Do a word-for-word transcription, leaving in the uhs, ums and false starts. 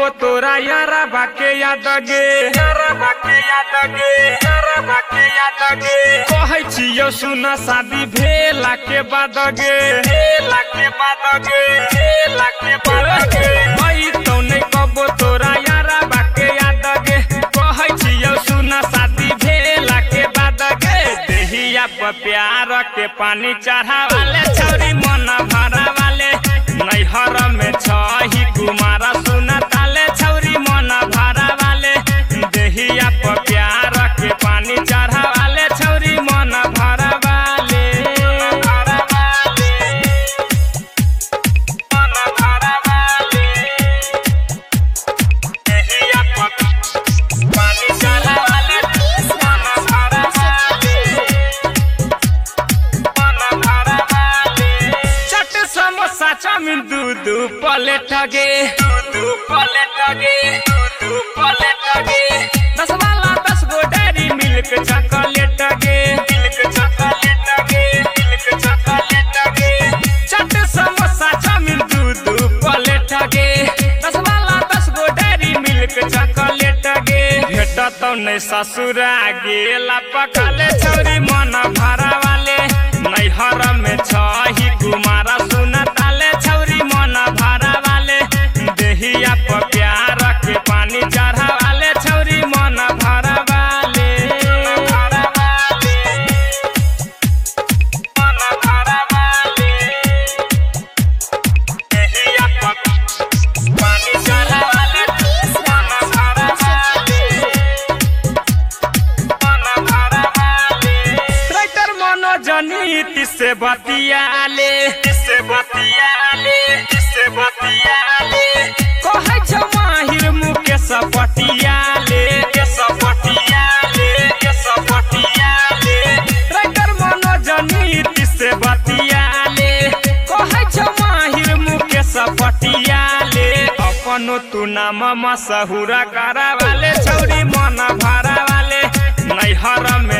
कबो तोरा यारा बाके याद गे यारा बाके याद गे यारा बाके याद गे कहै छियौ सुन शादी भेला के बाद गे भेला के बाद गे भेला के बाद गे भई तो नै कबो तोरा यारा बाके याद गे कहै छियौ सुन शादी भेला के बाद गे देहिया पर प्यार के पानी चढ़ावाले छौरी मन भरावाले नैहर में छही कुमारा सुना ताले छौरी मन भरावाले देहिया पर प्यार के पानी चढ़ावाले छौरी मन भरावाले मन भरावाले देहिया पर पानी चढ़ावाले मन भरावाले मन भरावाले चट समोसा चाउमीन दूध प्लेट गे दूध प्लेट गे दूध प्लेट गे दस वाला दस गो डेयरी मिल्क चॉकलेट गे मिल्क चॉकलेट गे मिल्क चॉकलेट गे चट समोसा चाउमीन दूध प्लेट गे दस वाला दस गो डेयरी मिल्क चॉकलेट गे भेट तो नै ससुरा गेला पकाले छौरी मन भरावाले नैहर में छही कुमारा सुना ताले छौरी मन भरावाले देहिया पर प्यार के पानी चढ़ावाले छौरी मन भरावाले मन भरावाले देहिया पर पानी चढ़ावाले मन भरावाले मन भरावाले ट्रैक्टर मनोजनी से बतियाले से बतियाले से बतियाले कहै छ माहिर मुकेश पटियाले के सपटियाले के सपटियाले ट्रैक्टर मनोजनी से बतियाले कहै छ माहिर मुकेश पटियाले अपनो तू नाम मशहूर करावाले छौरी मन भरावाले नैहर में